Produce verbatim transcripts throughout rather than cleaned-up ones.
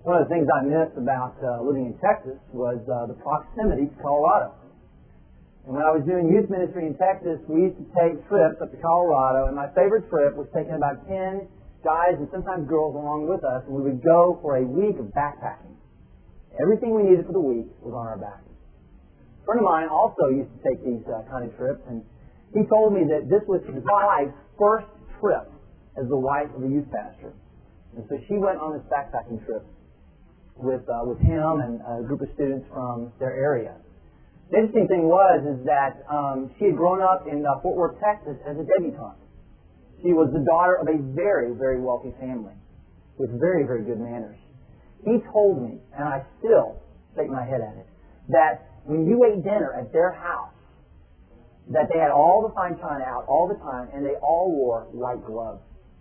One of the things I missed about uh, living in Texas was uh, the proximity to Colorado. And when I was doing youth ministry in Texas, we used to take trips up to Colorado, and my favorite trip was taking about ten guys and sometimes girls along with us, and we would go for a week of backpacking. Everything we needed for the week was on our backs. A friend of mine also used to take these uh, kind of trips, and he told me that this was his wife's first trip as the wife of a youth pastor. And so she went on this backpacking trip with uh, with him and a group of students from their area. The interesting thing was is that um, she had grown up in uh, Fort Worth, Texas as a debutante. She was the daughter of a very, very wealthy family with very, very good manners. He told me, and I still shake my head at it, that when you ate dinner at their house, that they had all the fine china out all the time, and they all wore white gloves.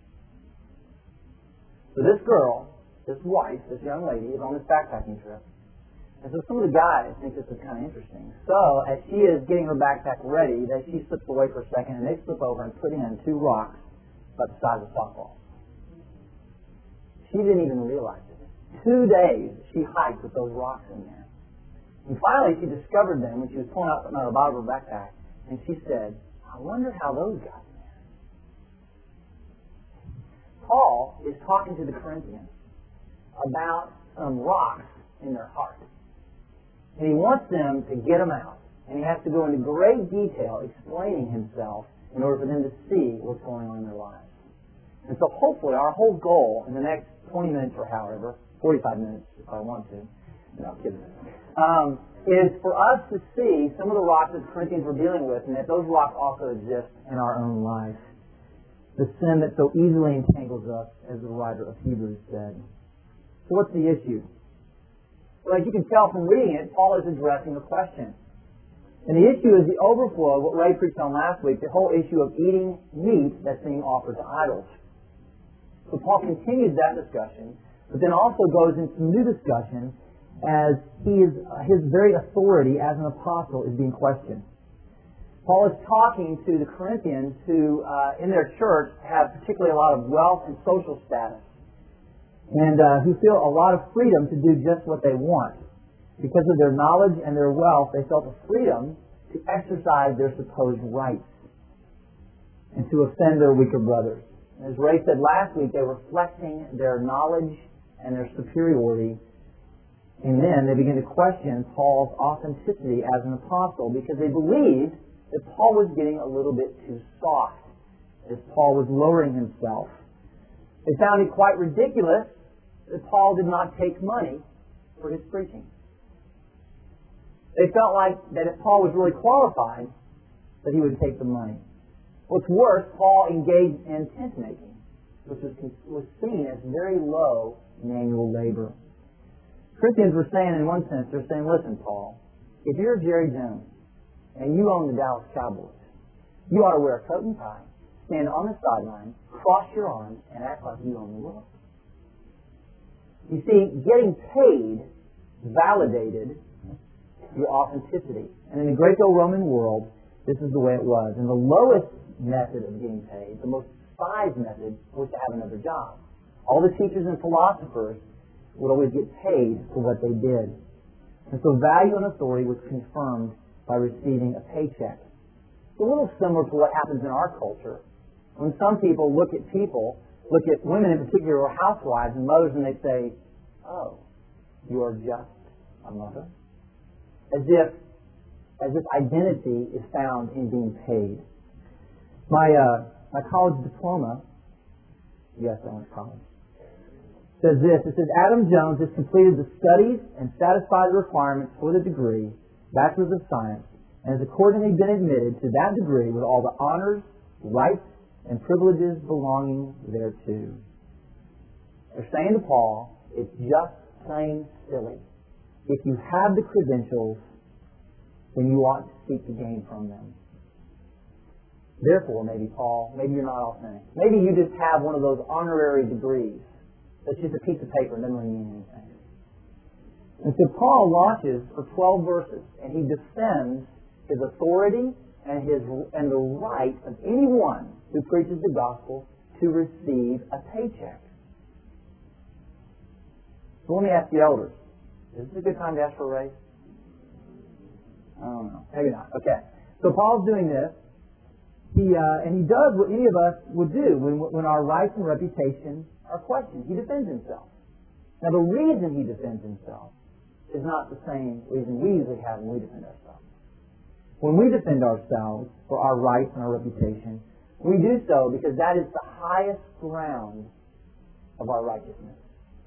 So this girl, this wife, this young lady, is on this backpacking trip. And so some of the guys think this is kind of interesting. So as she is getting her backpack ready, that she slips away for a second, and they slip over and put in two rocks about the size of softballs. She didn't even realize it. Two days she hiked with those rocks in there. And finally she discovered them when she was pulling out them out of the bottom of her backpack, and she said, I wonder how those got in there. Paul is talking to the Corinthians about some rocks in their heart. And he wants them to get them out. And he has to go into great detail explaining himself in order for them to see what's going on in their lives. And so hopefully our whole goal in the next twenty minutes or however, forty-five minutes if I want to, no, I'm kidding, um, is for us to see some of the rocks that the Corinthians were dealing with, and that those rocks also exist in our own life. The sin that so easily entangles us, as the writer of Hebrews said. So what's the issue? Well, as you can tell from reading it, Paul is addressing a question. And the issue is the overflow of what Ray preached on last week, the whole issue of eating meat that's being offered to idols. So Paul continues that discussion, but then also goes into new discussion as he is, uh, his very authority as an apostle is being questioned. Paul is talking to the Corinthians who, uh, in their church, have particularly a lot of wealth and social status, and uh, who feel a lot of freedom to do just what they want. Because of their knowledge and their wealth, they felt the freedom to exercise their supposed rights and to offend their weaker brothers. As Ray said last week, they're reflecting their knowledge and their superiority, and then they begin to question Paul's authenticity as an apostle because they believed that Paul was getting a little bit too soft, as Paul was lowering himself. They found it quite ridiculous that Paul did not take money for his preaching. They felt like that if Paul was really qualified, that he would take the money. What's worse, Paul engaged in tent making, which was, was seen as very low manual labor. Christians were saying, in one sense, they're saying, listen, Paul, if you're Jerry Jones and you own the Dallas Cowboys, you ought to wear a coat and tie, stand on the sideline, cross your arms, and act like you own the world. You see, getting paid validated your authenticity. And in the Greco-Roman world, this is the way it was. And the lowest method of getting paid, the most despised method, was to have another job. All the teachers and philosophers would always get paid for what they did. And so value and authority was confirmed by receiving a paycheck. It's a little similar to what happens in our culture. When some people look at people, look at women in particular, or housewives and mothers, and they say, oh, you are just a mother? As if, as if identity is found in being paid. My, uh, my college diploma, yes, I went to college, says this. It says, Adam Jones has completed the studies and satisfied the requirements for the degree, Bachelor's of Science, and has accordingly been admitted to that degree with all the honors, rights, and privileges belonging thereto. They're saying to Paul, it's just plain silly. If you have the credentials, then you ought to seek to gain from them. Therefore, maybe, Paul, maybe you're not authentic. Maybe you just have one of those honorary degrees. That's just a piece of paper and doesn't really mean anything. And so Paul launches for twelve verses, and he defends his authority and his and the right of anyone who preaches the gospel to receive a paycheck. So let me ask the elders. Is this a good time to ask for a raise? I don't know. Maybe not. Okay. So Paul's doing this. He uh, and he does what any of us would do when when our rights and reputation are questioned. He defends himself. Now the reason he defends himself is not the same reason we usually have when we defend ourselves. When we defend ourselves for our rights and our reputation, we do so because that is the highest ground of our righteousness.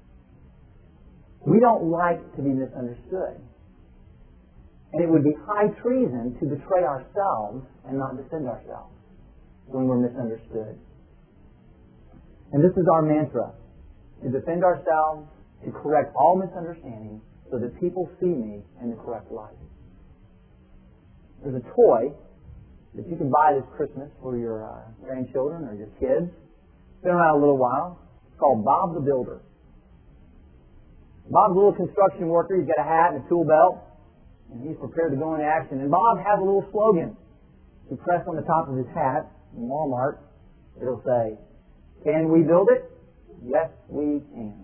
We don't like to be misunderstood. And it would be high treason to betray ourselves and not defend ourselves when we're misunderstood. And this is our mantra, to defend ourselves, to correct all misunderstandings so that people see me in the correct light. There's a toy that you can buy this Christmas for your uh, grandchildren or your kids. It's been around a little while. It's called Bob the Builder. Bob's a little construction worker. He's got a hat and a tool belt. And he's prepared to go into action. And Bob has a little slogan. He pressed on the top of his hat in Walmart. It'll say, "Can we build it? Yes, we can."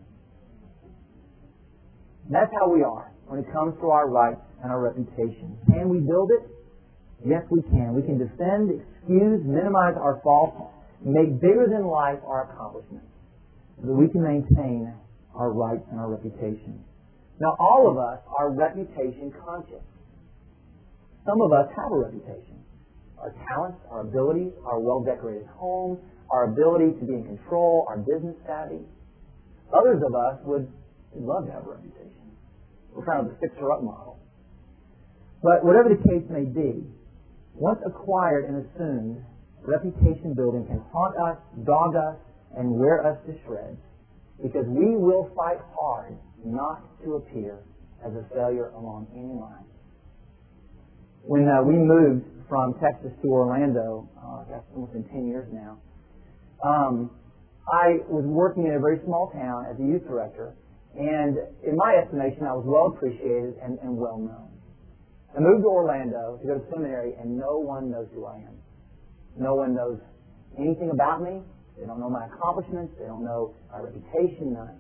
That's how we are when it comes to our rights and our reputation. Can we build it? Yes, we can. We can defend, excuse, minimize our faults, make bigger than life our accomplishments, so that we can maintain our rights and our reputation. Now, all of us are reputation conscious. Some of us have a reputation. Our talents, our abilities, our well-decorated home, our ability to be in control, our business savvy. Others of us would love to have a reputation. We're kind of the fixer-up model. But whatever the case may be, once acquired and assumed, reputation building can haunt us, dog us, and wear us to shreds, because we will fight hard not to appear as a failure along any line. When uh, we moved from Texas to Orlando, uh, that's almost been ten years now, um, I was working in a very small town as a youth director, and in my estimation, I was well appreciated and, and well known. I moved to Orlando to go to seminary, and no one knows who I am. No one knows anything about me. They don't know my accomplishments. They don't know my reputation. None.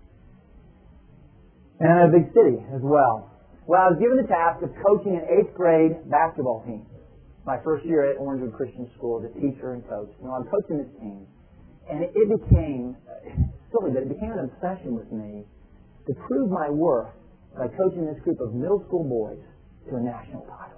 And I'm in a big city as well. Well, I was given the task of coaching an eighth grade basketball team. My first year at Orangewood Christian School as a teacher and coach. You know, I'm coaching this team. And it, it became, silly, but it became an obsession with me to prove my worth by coaching this group of middle school boys to a national title.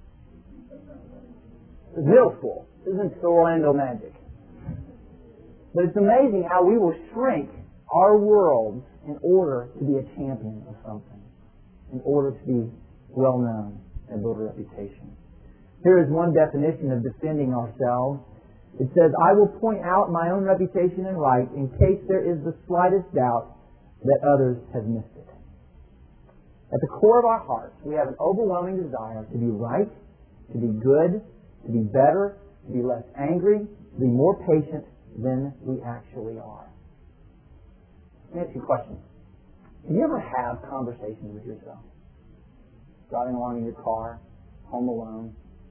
It was middle school. This isn't Orlando Magic. But it's amazing how we will shrink our worlds in order to be a champion of something, in order to be well known and build a reputation. Here is one definition of defending ourselves. It says, "I will point out my own reputation and right in case there is the slightest doubt that others have missed it." At the core of our hearts, we have an overwhelming desire to be right, to be good, to be better, to be less angry, to be more patient than we actually are. Let me ask you a question. Do you ever have conversations with yourself? Driving along in your car, home alone?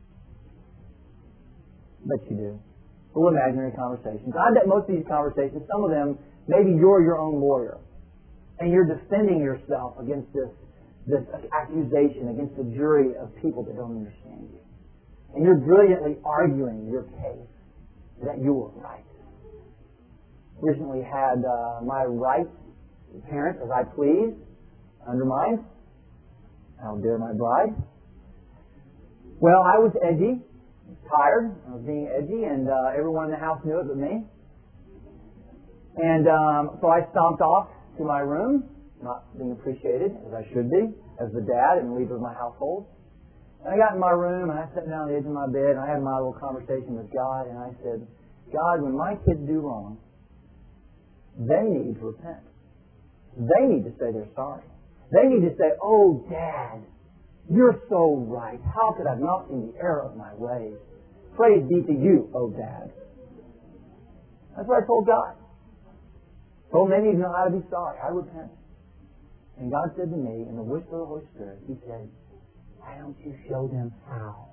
I bet you do. Little imaginary conversations. I bet most of these conversations, some of them, maybe you're your own lawyer, and you're defending yourself against this, this accusation, against a jury of people that don't understand you. And you're brilliantly arguing your case that you were right. Recently had uh, my right to parent as I please undermined. How dare my bride? Well, I was edgy, tired. I was being edgy, and uh, everyone in the house knew it but me. And um, so I stomped off to my room, not being appreciated as I should be, as the dad and leader of my household. And I got in my room, and I sat down on the edge of my bed, and I had my little conversation with God, and I said, "God, when my kids do wrong, they need to repent. They need to say they're sorry. They need to say, 'Oh, Dad, you're so right. How could I have not seen the error of my ways? Praise be to you, oh Dad.'" That's what I told God. Told them they need to know how to be sorry. I repent. And God said to me, in the whisper of the Holy Spirit, He said, "Why don't you show them how?"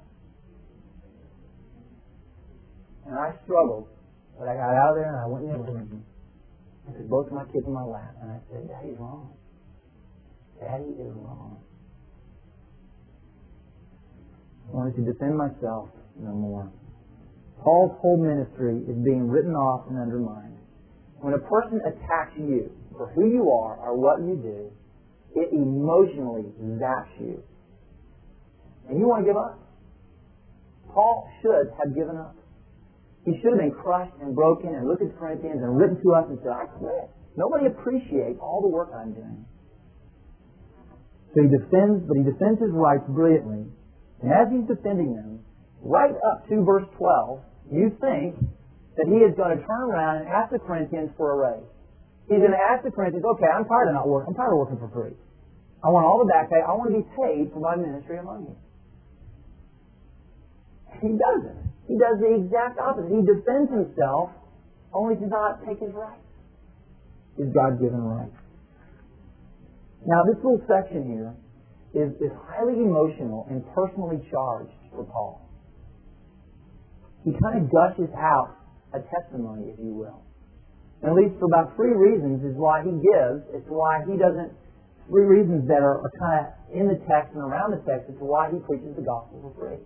And I struggled, but I got out of there and I went in the room. I took both of my kids in my lap and I said, "Daddy's wrong. Daddy is wrong. I wanted to defend myself no more. Paul's whole ministry is being written off and undermined. When a person attacks you for who you are or what you do, it emotionally zaps you. And you want to give up. Paul should have given up. He should have been crushed and broken and looked at the Corinthians and written to us and said, I quit. Nobody appreciates all the work I'm doing. So he defends, but he defends his rights brilliantly. And as he's defending them, right up to verse twelve, you think that he is going to turn around and ask the Corinthians for a raise. He's going to ask the Corinthians, okay, I'm tired of not working. I'm tired of working for free. I want all the back pay. I want to be paid for my ministry among you. He doesn't. He does the exact opposite. He defends himself only to not take his rights, his God-given rights. Now, this little section here is, is highly emotional and personally charged for Paul. He kind of gushes out a testimony, if you will. And at least for about three reasons is why he gives, as to why he doesn't, three reasons that are, are kind of in the text and around the text as to why he preaches the gospel for free.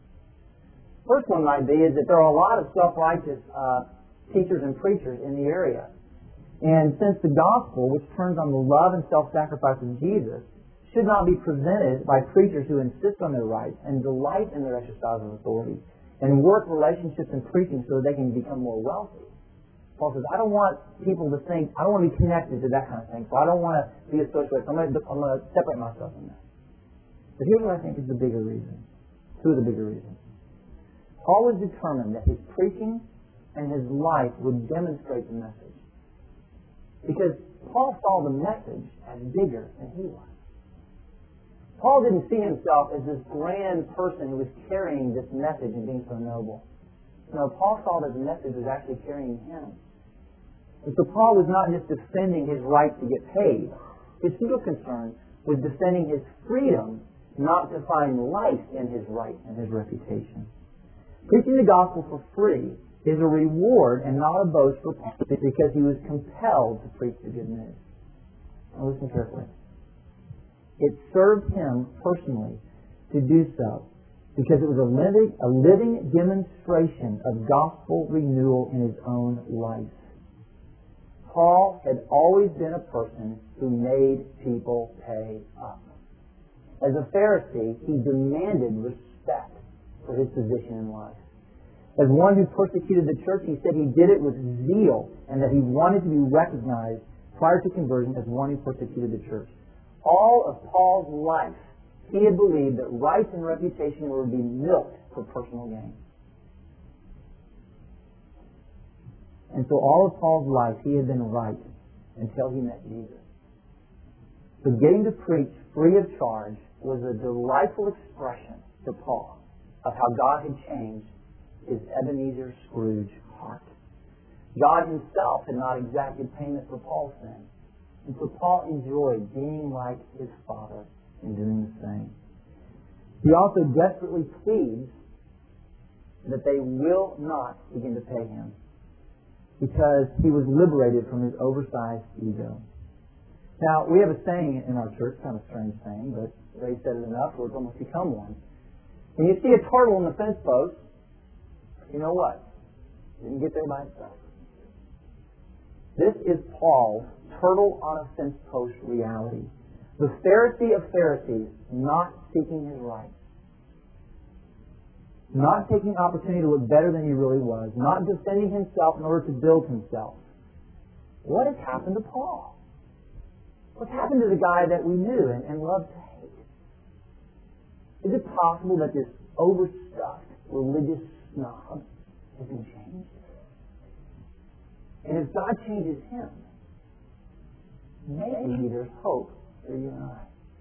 First one might be is that there are a lot of self-righteous uh, teachers and preachers in the area. And since the gospel, which turns on the love and self-sacrifice of Jesus, should not be presented by preachers who insist on their rights and delight in their exercise of authority and work relationships and preaching so that they can become more wealthy. Paul says, I don't want people to think, I don't want to be connected to that kind of thing, so I don't want to be associated. So I'm going to, I'm going to separate myself from that. But here's what I think is the bigger reason. Two of the bigger reasons. Paul was determined that his preaching and his life would demonstrate the message. Because Paul saw the message as bigger than he was. Paul didn't see himself as this grand person who was carrying this message and being so noble. No, Paul saw that the message was actually carrying him. And so Paul was not just defending his right to get paid. His single concern was defending his freedom not to find life in his right and his reputation. Preaching the gospel for free is a reward and not a boast for Paul because he was compelled to preach the good news. Now listen carefully. It served him personally to do so because it was a living, a living demonstration of gospel renewal in his own life. Paul had always been a person who made people pay up. As a Pharisee, he demanded respect for his position in life. As one who persecuted the church, he said he did it with zeal and that he wanted to be recognized prior to conversion as one who persecuted the church. All of Paul's life, he had believed that rights and reputation would be milked for personal gain. And so all of Paul's life, he had been right until he met Jesus. So getting to preach free of charge was a delightful expression to Paul of how God had changed his Ebenezer Scrooge heart. God himself had not exacted payment for Paul's sin. And so Paul enjoyed being like his Father and doing the same. He also desperately pleads that they will not begin to pay him because he was liberated from his oversized ego. Now, we have a saying in our church, kind of a strange saying, but Ray said it enough where it's almost become one. When you see a turtle on the fence post, you know what? It didn't get there by itself. This is Paul's turtle on a fence post reality. The Pharisee of Pharisees not seeking his rights. Not taking opportunity to look better than he really was. Not defending himself in order to build himself. What has happened to Paul? What's happened to the guy that we knew and, and loved to hate? Is it possible that this overstuffed religious snob has been changed? And if God changes him, maybe there's hope for you and I.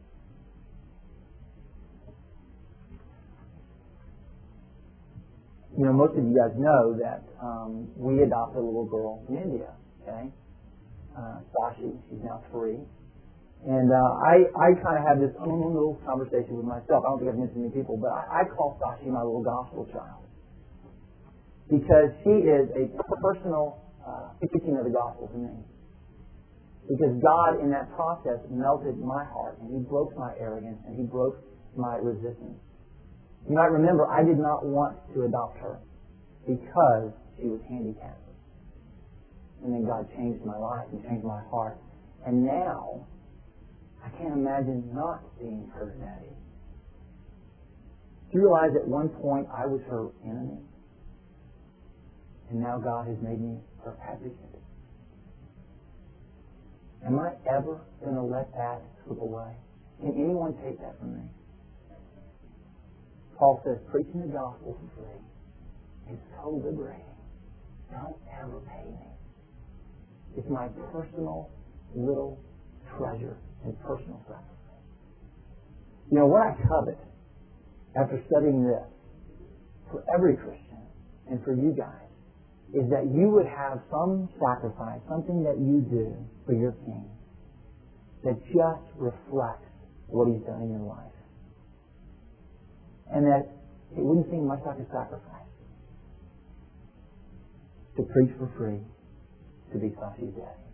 You know, most of you guys know that um, we adopted a little girl from India, okay? Uh, Sashi, she's now three. And uh, I, I kind of have this own little conversation with myself. I don't think I've mentioned many people, but I, I call Sashi my little gospel child. Because she is a personal uh, teaching of the gospel to me. Because God, in that process, melted my heart, and He broke my arrogance, and He broke my resistance. You might remember, I did not want to adopt her because she was handicapped. And then God changed my life and changed my heart. And now, I can't imagine not being her daddy. Do you realize at one point I was her enemy? And now God has made me her advocate. Am I ever going to let that slip away? Can anyone take that from me? Paul says, preaching the gospel for free is so liberating. Don't ever pay me. It's my personal little treasure and personal sacrifice. You know, what I covet after studying this for every Christian and for you guys is that you would have some sacrifice, something that you do for your King that just reflects what He's done in your life. And that it wouldn't seem much like a sacrifice to preach for free to be Sashi's daddy.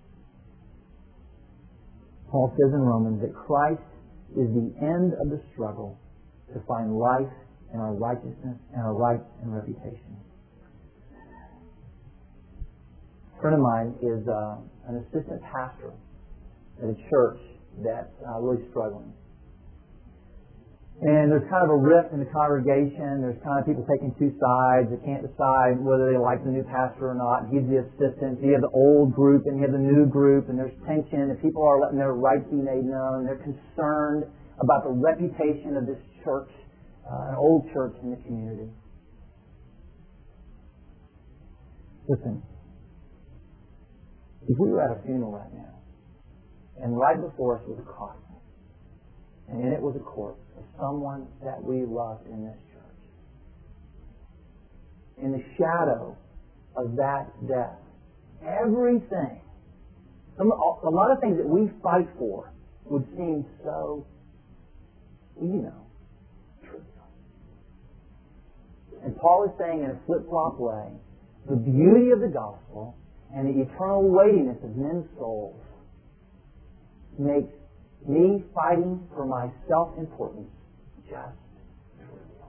Paul says in Romans that Christ is the end of the struggle to find life and our righteousness and our rights and reputation. A friend of mine is uh, an assistant pastor at a church that's uh, really struggling. And there's kind of a rift in the congregation. There's kind of people taking two sides. They can't decide whether they like the new pastor or not. He's the assistant. You have the old group and you have the new group, and there's tension, and people are letting their rights be made known. They're concerned about the reputation of this church, uh, an old church in the community. Listen, if we were at a funeral right now, and right before us was a coffin, and in it was a corpse of someone that we loved in this church, in the shadow of that death, everything, some, a lot of things that we fight for would seem so, you know, trivial. And Paul is saying in a flip-flop way, the beauty of the gospel and the eternal weightiness of men's souls makes me fighting for my self-importance just trivial.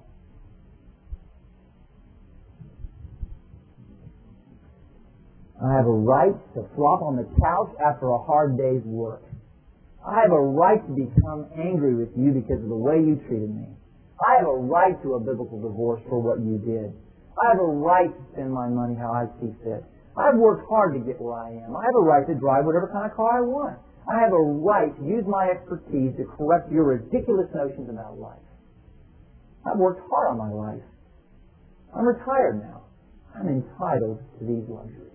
I have a right to flop on the couch after a hard day's work. I have a right to become angry with you because of the way you treated me. I have a right to a biblical divorce for what you did. I have a right to spend my money how I see fit. I've worked hard to get where I am. I have a right to drive whatever kind of car I want. I have a right to use my expertise to correct your ridiculous notions about life. I've worked hard on my life. I'm retired now. I'm entitled to these luxuries.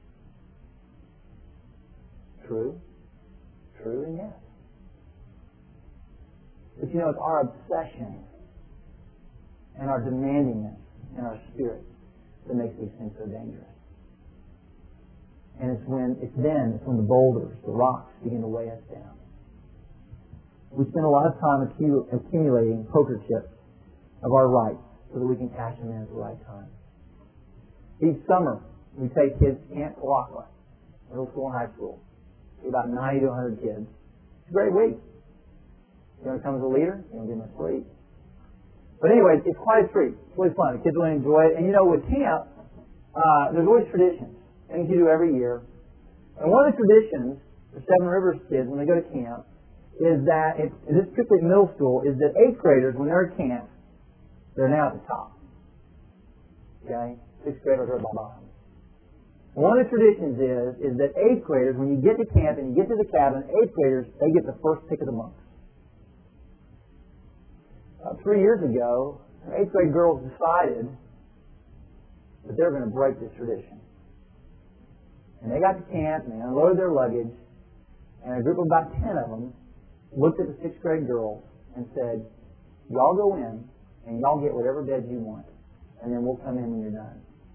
True? True and yes. But you know, it's our obsession and our demandingness and our spirit that makes these things so dangerous. And it's when it's then it's when the boulders, the rocks, begin to weigh us down. We spend a lot of time accu- accumulating poker chips of our rights so that we can cash them in at the right time. Each summer, we take kids to Camp Kalakwa, middle school and high school. About ninety to one hundred kids. It's a great week. You want to come as a leader? You want to be my sleep? But anyway, it's quite a treat. It's really fun. The kids really enjoy it. And you know, with camp, uh, there's always traditions. Things you do every year. And one of the traditions for Seven Rivers kids when they go to camp is that, it, and this is particularly middle school, is that eighth graders, when they're at camp, they're now at the top. Okay? Sixth graders are at the bottom. And one of the traditions is, is that eighth graders, when you get to camp and you get to the cabin, eighth graders, they get the first pick of the monks. Uh, three years ago, eighth grade girls decided that they're going to break this tradition. And they got to camp, and they unloaded their luggage, and a group of about ten of them looked at the sixth grade girls and said, y'all go in, and y'all get whatever bed you want, and then we'll come in when you're done.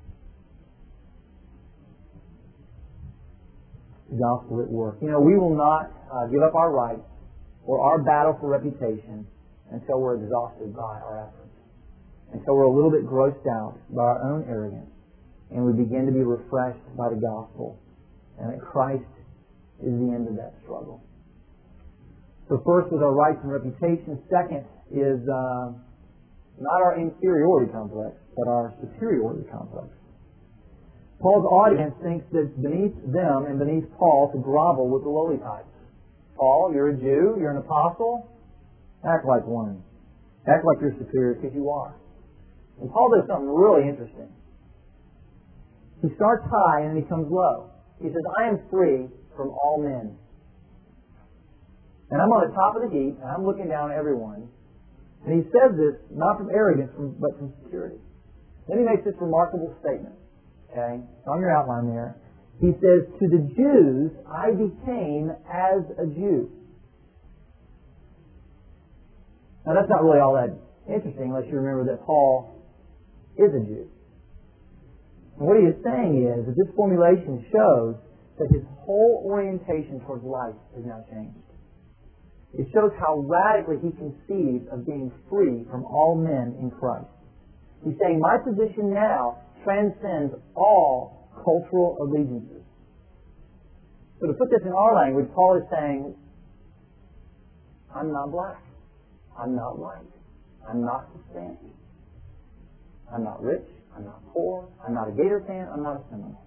The gospel at work. You know, we will not uh, give up our rights or our battle for reputation until we're exhausted by our efforts. Until we're a little bit grossed out by our own arrogance, and we begin to be refreshed by the gospel, and that Christ is the end of that struggle. So first is our rights and reputation. Second is uh, not our inferiority complex, but our superiority complex. Paul's audience thinks that it's beneath them and beneath Paul to grovel with the lowly types. Paul, you're a Jew, you're an apostle, act like one. Act like you're superior because you are. And Paul does something really interesting. He starts high and then he comes low. He says, I am free from all men. And I'm on the top of the heap and I'm looking down at everyone. And he says this not from arrogance, but from security. Then he makes this remarkable statement. Okay? It's on your outline there. He says, to the Jews I became as a Jew. Now that's not really all that interesting unless you remember that Paul is a Jew. And what he is saying is that this formulation shows that his whole orientation towards life has now changed. It shows how radically he conceives of being free from all men in Christ. He's saying, my position now transcends all cultural allegiances. So to put this in our language, Paul is saying, I'm not black. I'm not white. I'm not Hispanic. I'm not rich. I'm not poor. I'm not a Gator fan. I'm not a Seminole.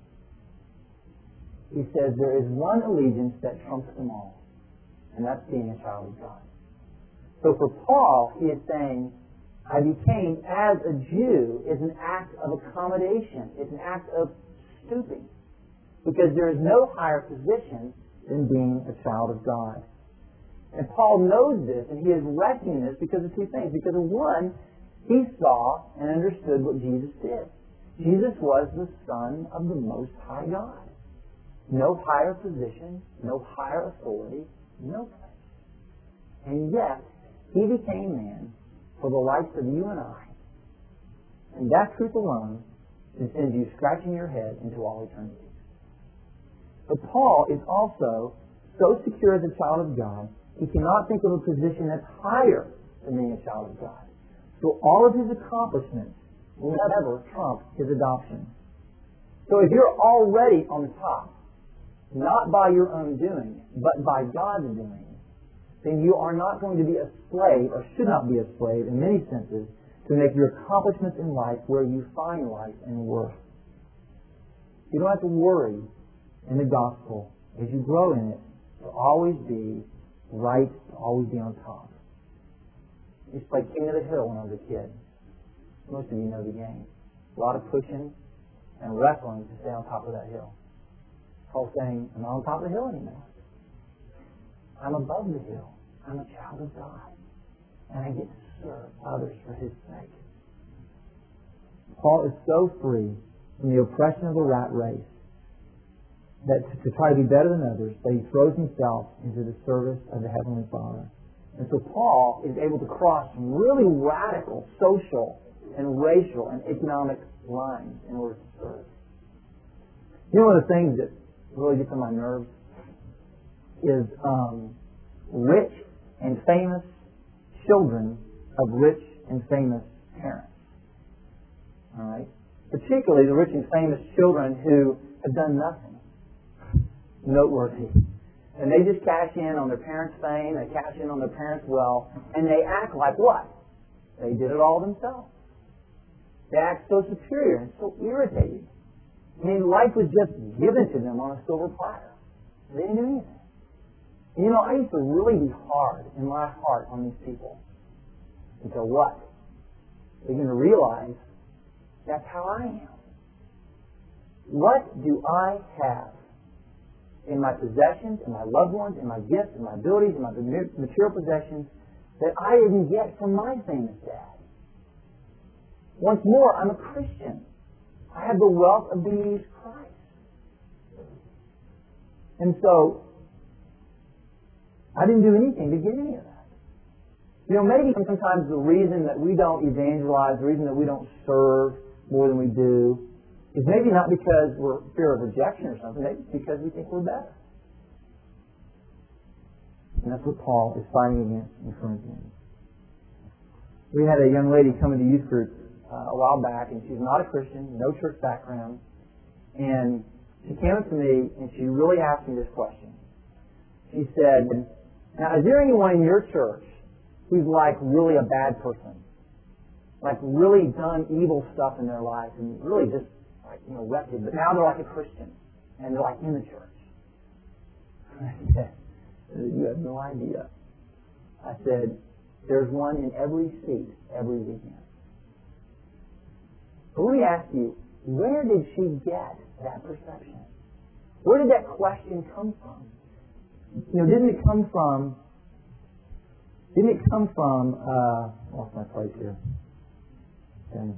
He says there is one allegiance that trumps them all, and that's being a child of God. So for Paul, he is saying, I became as a Jew is an act of accommodation. It's an act of stooping. Because there is no higher position than being a child of God. And Paul knows this, and he is resting in this because of two things. Because of one, he saw and understood what Jesus did. Jesus was the Son of the Most High God. No higher position, no higher authority, no place. And yet, he became man for the likes of you and I. And that truth alone should send you scratching your head into all eternity. But Paul is also so secure as a child of God, he cannot think of a position that's higher than being a child of God. So all of his accomplishments will never trump his adoption. So if you're already on the top, not by your own doing, but by God's doing, then you are not going to be a slave, or should not be a slave in many senses, to make your accomplishments in life where you find life and worth. You don't have to worry in the gospel as you grow in it to always be right, to always be on top. I used to play King of the Hill when I was a kid. Most of you know the game. A lot of pushing and wrestling to stay on top of that hill. Paul's saying, I'm not on top of the hill anymore. I'm above the hill. I'm a child of God. And I get to serve others for His sake. Paul is so free from the oppression of the rat race that to, to try to be better than others, that he throws himself into the service of the Heavenly Father. And so Paul is able to cross some really radical social and racial and economic lines in order to serve. You know, one of the things that really gets on my nerves is um, rich and famous children of rich and famous parents. All right? Particularly the rich and famous children who have done nothing noteworthy. And they just cash in on their parents' fame, they cash in on their parents' wealth, and they act like what? They did it all themselves. They act so superior and so irritating. I mean, life was just given to them on a silver platter. They didn't do anything. And you know, I used to really be hard in my heart on these people. Until what? They're going to realize that's how I am. What do I have in my possessions, in my loved ones, in my gifts, in my abilities, in my material possessions that I didn't get from my famous dad? Once more, I'm a Christian. I have the wealth of beneath Christ. And so, I didn't do anything to get any of that. You know, maybe sometimes the reason that we don't evangelize, the reason that we don't serve more than we do, is maybe not because we're fear of rejection or something, maybe it's because we think we're better. And that's what Paul is fighting against in Corinthians. We had a young lady come into youth group uh, a while back, and she's not a Christian, no church background, and she came up to me and she really asked me this question. She said, now, is there anyone in your church who's like really a bad person? Like really done evil stuff in their life and really just like, you know, wretched, but now they're like a Christian and they're like in the church. I said, you have no idea. I said, there's one in every seat every weekend. But let me ask you, where did she get that perception? Where did that question come from? You know, didn't it come from, didn't it come from, uh, lost my place here. Okay.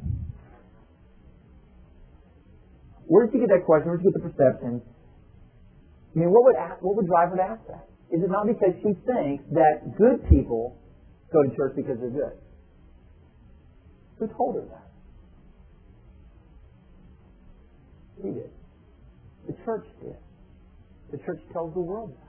Where did she get that question? Where did she get the perception? I mean, what would ask, what would drive her to ask that? Is it not because she thinks that good people go to church because they're good? Who told her that? She did. The church did. The church tells the world that.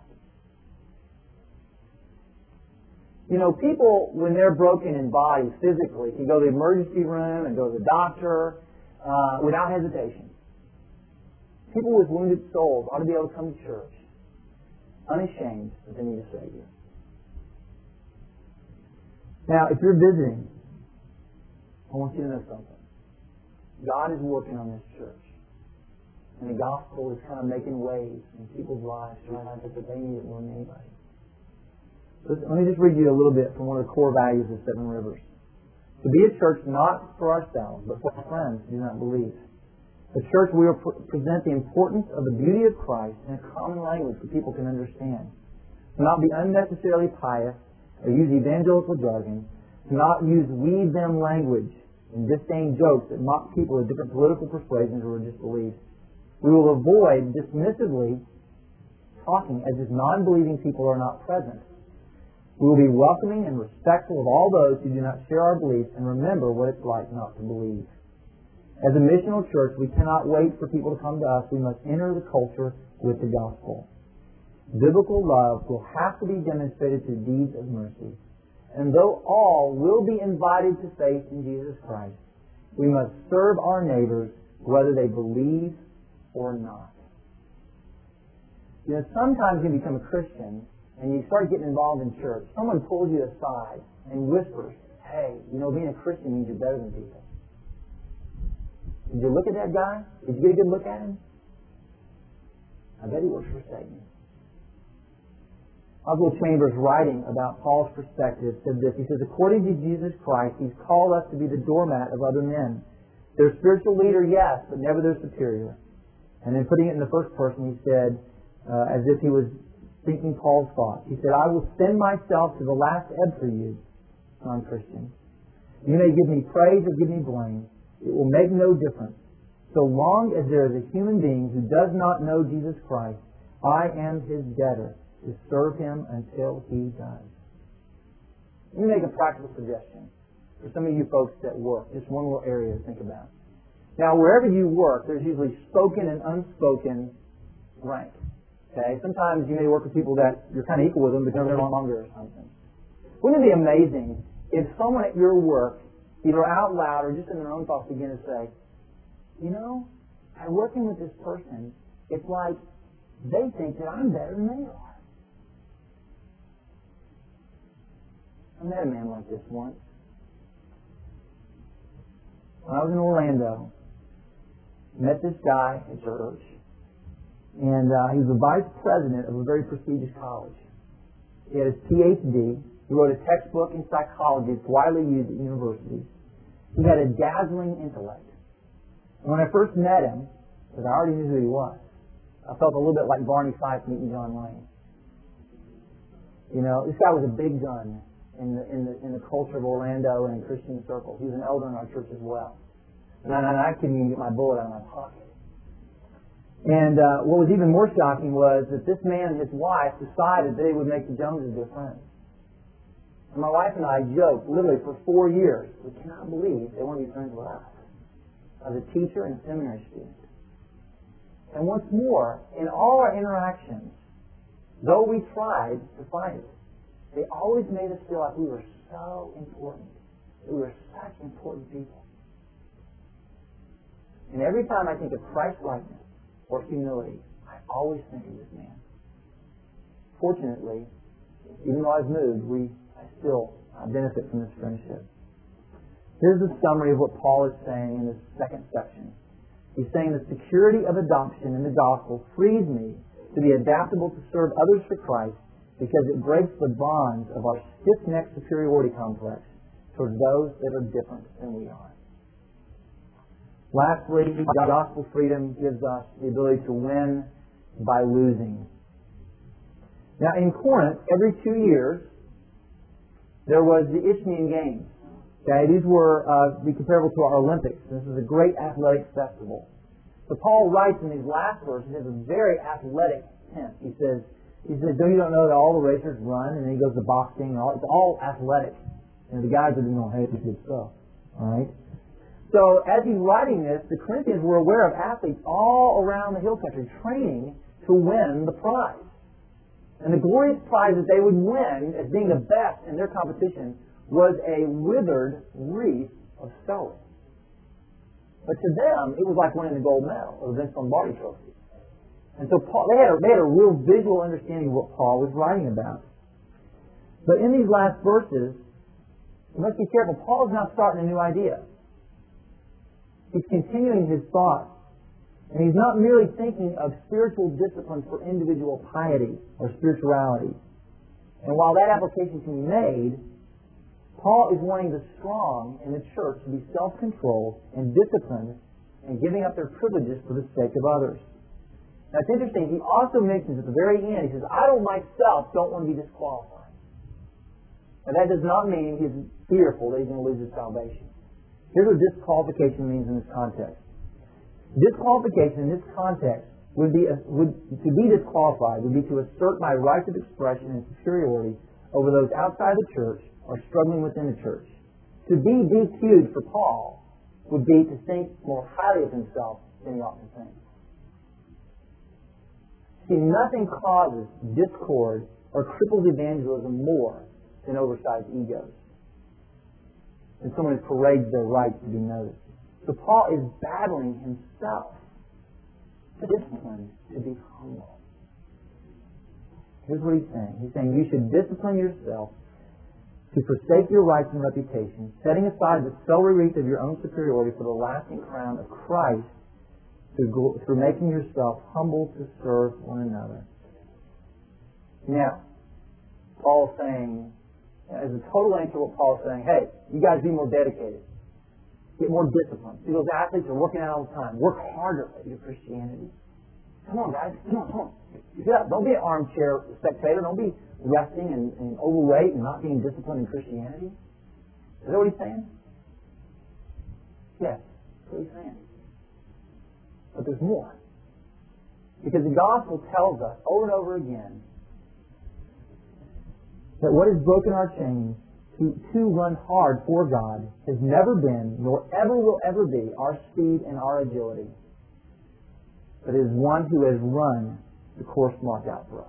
You know, people, when they're broken in body physically, can go to the emergency room and go to the doctor uh, without hesitation. People with wounded souls ought to be able to come to church unashamed that they need a Savior. Now, if you're visiting, I want you to know something. God is working on this church. And the gospel is kind of making waves in people's lives to realize that they need it more than anybody. Let me just read you a little bit from one of the core values of Seven Rivers. To be a church not for ourselves, but for our friends who do not believe. A church we will pr- present the importance of the beauty of Christ in a common language that people can understand. To not be unnecessarily pious or use evangelical jargon. To not use we-them language and disdain jokes that mock people of different political persuasions or religious beliefs. We will avoid dismissively talking as if non-believing people are not present. We will be welcoming and respectful of all those who do not share our beliefs and remember what it's like not to believe. As a missional church, we cannot wait for people to come to us. We must enter the culture with the gospel. Biblical love will have to be demonstrated through deeds of mercy. And though all will be invited to faith in Jesus Christ, we must serve our neighbors whether they believe or not. You know, sometimes you become a Christian and you start getting involved in church, someone pulls you aside and whispers, hey, you know, being a Christian means you're better than people. Did you look at that guy? Did you get a good look at him? I bet he works for Satan. Oswald Chambers, writing about Paul's perspective, said this. He says, according to Jesus Christ, He's called us to be the doormat of other men. Their spiritual leader, yes, but never their superior. And then putting it in the first person, he said, uh, as if he was thinking Paul's thoughts. He said, I will spend myself to the last ebb for you, non-Christian. You may give me praise or give me blame. It will make no difference. So long as there is a human being who does not know Jesus Christ, I am his debtor to serve him until he does. Let me make a practical suggestion for some of you folks that work. Just one little area to think about. Now, wherever you work, there's usually spoken and unspoken rank. Okay? Sometimes you may work with people that you're kind of equal with them, but they're no longer or something. Wouldn't it be amazing if someone at your work, either out loud or just in their own thoughts, begin to say, you know, by working with this person, it's like they think that I'm better than they are. I met a man like this once. When I was in Orlando, met this guy at church. And uh, he was the vice president of a very prestigious college. He had his P H D. He wrote a textbook in psychology. It's widely used at universities. He had a dazzling intellect. And when I first met him, because I already knew who he was, I felt a little bit like Barney Fife meeting John Wayne. You know, this guy was a big gun in the in the in the culture of Orlando and in Christian circles. He was an elder in our church as well. And I, and I couldn't even get my bullet out of my pocket. And uh, what was even more shocking was that this man and his wife decided they would make the Joneses their friends. And my wife and I joked literally for four years, we cannot believe they want to be friends with us, as a teacher and a seminary student. And once more, in all our interactions, though we tried to find it, they always made us feel like we were so important. We were such important people. And every time I think of Christ-likeness, or humility. I always think of this man. Fortunately, even though I've moved, we I still uh, benefit from this friendship. Here's a summary of what Paul is saying in this second section. He's saying the security of adoption in the gospel frees me to be adaptable to serve others for Christ because it breaks the bonds of our stiff-necked superiority complex towards those that are different than we are. Lastly, gospel freedom gives us the ability to win by losing. Now, in Corinth, every two years, there was the Isthmian Games. Okay, these were uh, be comparable to our Olympics. This is a great athletic festival. So Paul writes in these last verses, he has a very athletic tense. He says, he says, "Don't you don't know that all the racers run?" And then he goes to boxing. And all, it's all athletic. And the guys are doing all hey, good stuff. All right. So as he's writing this, the Corinthians were aware of athletes all around the hill country training to win the prize. And the glorious prize that they would win as being the best in their competition was a withered wreath of stone. But to them, it was like winning the gold medal or the Vince Lombardi trophy. And so Paul, they, had a, they had a real visual understanding of what Paul was writing about. But in these last verses, you must be careful. Paul is not starting a new idea. He's continuing his thought. And he's not merely thinking of spiritual disciplines for individual piety or spirituality. And while that application can be made, Paul is wanting the strong in the church to be self-controlled and disciplined and giving up their privileges for the sake of others. Now it's interesting, he also mentions at the very end, he says, I don't myself don't want to be disqualified. Now that does not mean he's fearful that he's going to lose his salvation. Here's what disqualification means in this context. Disqualification in this context would be, a, would, to be disqualified would be to assert my rights of expression and superiority over those outside the church or struggling within the church. To be D Q'd for Paul would be to think more highly of himself than he ought to think. See, nothing causes discord or cripples evangelism more than oversized egos. And someone who parades their rights to be noticed. So Paul is battling himself to discipline, to be humble. Here's what he's saying. He's saying you should discipline yourself to forsake your rights and reputation, setting aside the celery wreath of your own superiority for the lasting crown of Christ through, through making yourself humble to serve one another. Now, Paul is saying, as a total answer to what Paul is saying, hey, you guys be more dedicated. Get more disciplined. See, those athletes are working out all the time. Work harder at your Christianity. Come on, guys. Come on, come on. Don't be an armchair spectator. Don't be resting and, and overweight and not being disciplined in Christianity. Is that what he's saying? Yes, that's what he's saying. But there's more. Because the gospel tells us over and over again that what has broken our chains to, to run hard for God has never been, nor ever will ever be, our speed and our agility. But it is one who has run the course marked out for us.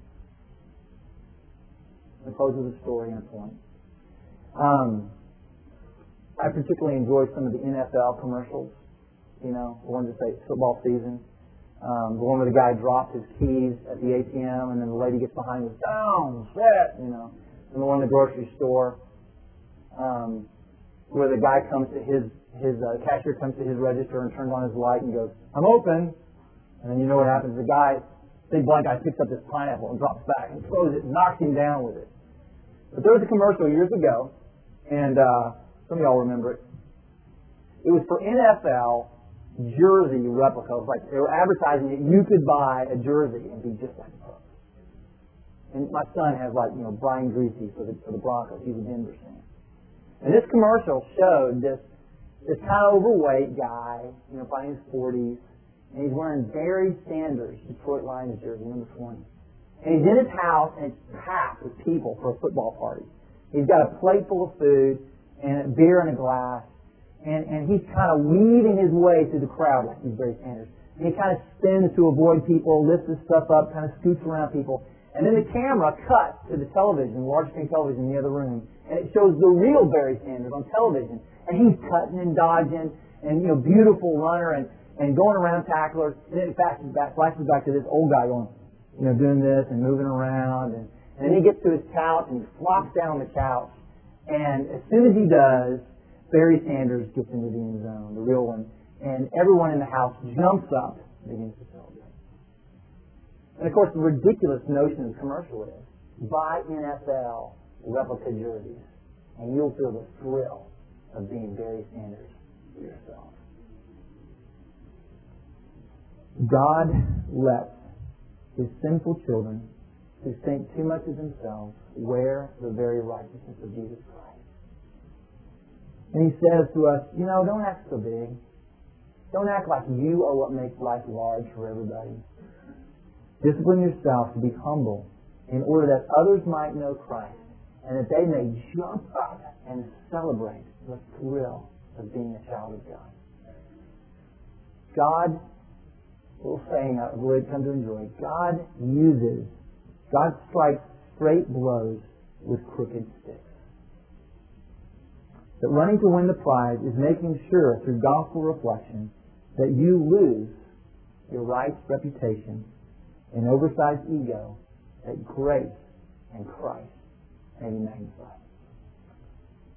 I'll close with a story and a point. Um, I particularly enjoy some of the N F L commercials. You know, the ones that say football season. Um, the one where the guy drops his keys at the A T M and then the lady gets behind him and goes, down, set, you know. And the one in the grocery store um, where the guy comes to his, his uh, cashier comes to his register and turns on his light and goes, I'm open. And then you know what happens. The guy, big black guy, picks up this pineapple and drops back and throws it and knocks him down with it. But there was a commercial years ago, and uh, some of y'all remember it. It was for N F L jersey replicas. Like they were advertising that you could buy a jersey and be just like that. And my son has like, you know, Brian Greasy for the, for the Broncos. He's a Denver fan. And this commercial showed this this kind of overweight guy, you know, probably in his forties, and he's wearing Barry Sanders, Detroit Lions jersey, number twenty. And he's in his house, and it's packed with people for a football party. He's got a plate full of food and a beer in a glass, and, and he's kind of weaving his way through the crowd like he's Barry Sanders. And he kind of spins to avoid people, lifts his stuff up, kind of scoots around people. And then the camera cuts to the television, large screen television in the other room, and it shows the real Barry Sanders on television. And he's cutting and dodging, and, you know, beautiful runner, and and going around tacklers. Then it flashes back, flashes back to this old guy going, you know, doing this and moving around. And, and then he gets to his couch and he flops down on the couch. And as soon as he does, Barry Sanders gets into the end zone, the real one. And everyone in the house jumps up and begins to celebrate. And of course, the ridiculous notion of the commercial is, buy N F L replica jerseys, and you'll feel the thrill of being Barry Sanders yourself. God lets His sinful children who think too much of themselves wear the very righteousness of Jesus Christ. And He says to us, you know, don't act so big. Don't act like you are what makes life large for everybody. Discipline yourself to be humble in order that others might know Christ and that they may jump up and celebrate the thrill of being a child of God. God, little saying I've really come to enjoy, God uses, God strikes straight blows with crooked sticks. That running to win the prize is making sure through gospel reflection that you lose your right reputation and oversized ego, that grace and Christ may be magnified.